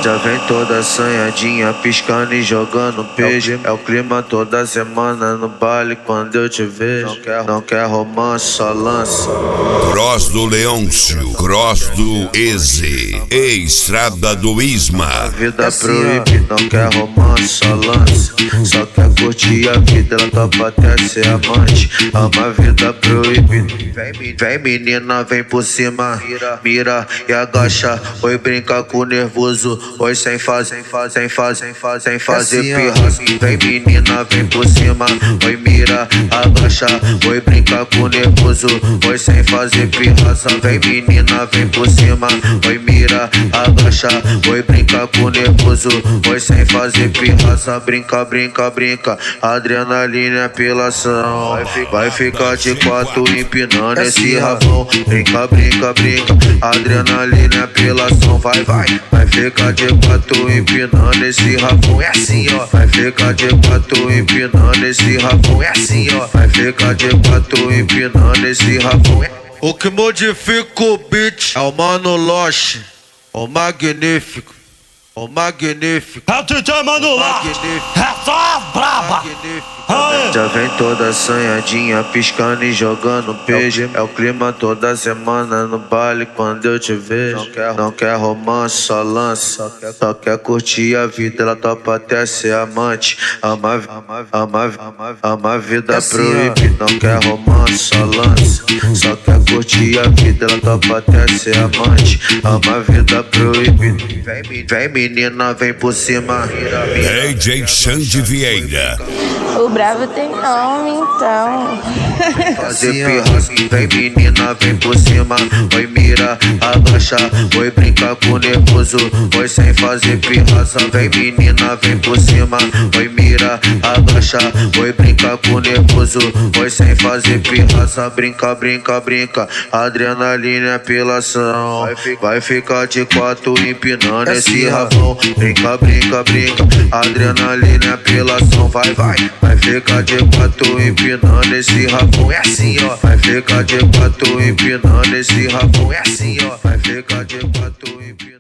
Já vem toda assanhadinha, piscando e jogando peixe. É o clima toda semana no baile quando eu te vejo. Não quer romance, só lança. Cross do Leôncio, Cross do Eze, Estrada do Isma. A vida proíbe, não quer romance, só lança. Só quer curtir a vida, ela topa até ser amante. Ama a vida proíbe. Vem menina, vem por cima. Mira e agacha. Oi, brinca com nervoso. Oi, sem fazer pirra. Vem menina, vem por cima. Oi, mira, agacha. Oi, brinca com nervoso. Oi, sem fazer pirraça. Vem menina, vem por cima. Oi, mira, agacha. Oi, brinca com nervoso. Oi, sem fazer pirraça. Brinca, brinca, brinca. Adrenalina é apelação. Vai ficar de quatro empinando esse rabão. Brinca, brinca, brinca. Adrenalina é apelação. Vai, vai. Vai ficar de quatro empinando esse rabão. É assim, ó. Vai ficar de quatro empinando esse rabão. É assim, ó. Vai ficar de quatro empinando esse rabão. O que modifica o beat é o Mano Loche, o magnífico, o magnífico. É o DJ Mano Loche, é só as braba. Já vem toda assanhadinha, piscando e jogando peixe. É o clima toda semana no baile quando eu te vejo. Não quer romance, só lança. Só quer curtir a vida, ela topa até ser amante. Ama a vida proíbe, não quer romance, só lança. Só quer curtir a vida, ela topa até ser amante. Ama a vida proíbe. Vem menina, vem por cima. DJ Xande Vieira. O bravo tem nome, então. Fazer pirraça, vem menina, vem por cima. Oi, mira, agacha. Oi, brinca com nervoso. Oi, sem fazer pirraça. Vem menina, vem por cima. Oi, mira, agacha. Oi, brinca com nervoso. Oi, sem fazer pirraça. Brinca, brinca, brinca. Adrenalina é apelação. Vai ficar de quatro empinando esse rabão. Brinca, brinca, brinca. Adrenalina é apelação. Vai, vai. Vai ficar de quatro empinando esse rabão. É assim, ó. Vai ficar de quatro empinando esse rabão. É assim, ó. Vai ficar de quatro empinando.